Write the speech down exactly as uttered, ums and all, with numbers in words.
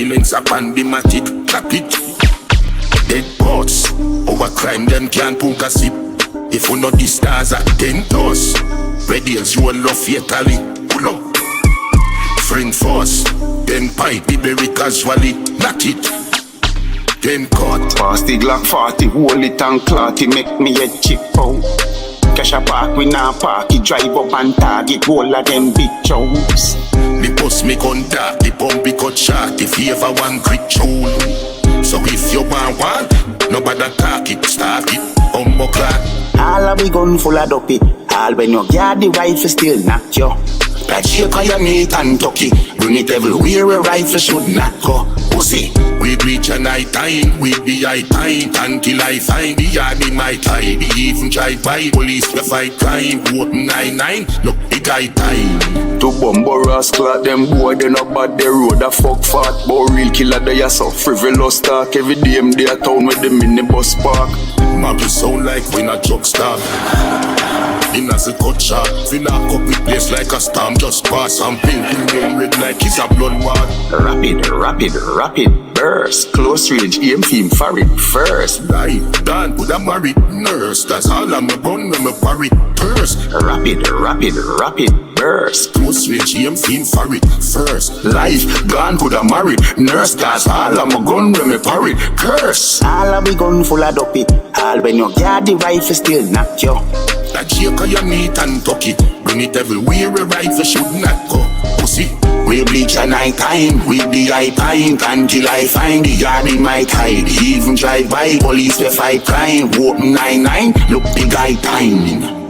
silence upon the matic. Clap it. Dead bots. Over crime them can't put a sip. If we not the stars at ten toes. Ready as you love fatally. Pull up. Friend force. Then pipe the berry casually. Knock it. Then cut. Pass the Glock forty, hold it and clot it, make me a chip out. Cash a park, we nah park it, drive up and target, all of them big chows. The bus me contact, the pump be cut short, if you ever want quick tune. So if you want one, nobody talk it, start it, bumbo clock. All of we gun full of dopey, all when you guard the rifle still knock you. That shake on your meat and turkey, bring it everywhere a rifle should not go. Pussy. We reach a night time, we be high time until I find the yard in my time. We even drive by police to fight crime. Vote nine nine, look the guy time. To bumbo rascal at them boy, they not bad, they road a fuck fat. But real killer they are so frivolous talk. Every day them they a town with the minibus park. Muggle sound like we not drug stop. In as a cut shot, fill up up with place like a storm. Just pass and pin, pin red like it's a blood wad. Rapid, rapid, rapid burst. Close range, aim team for it first. Life, done with a married nurse. That's all I'm a gun when I parry first. Rapid, rapid, rapid burst. Close range, aim team for it first. Life, gone with a married nurse. That's all I'm a gun when I parry curse. All of we gun full of dopey. All when you guard the rifle still knock you. That shake on your meat and turkey, bring it everywhere a rifle should not go. Pussy. We bleach at night time, we the high pint until I find the yard in my tide. Even drive by police to fight crime. Vote nine nine, look the guy time.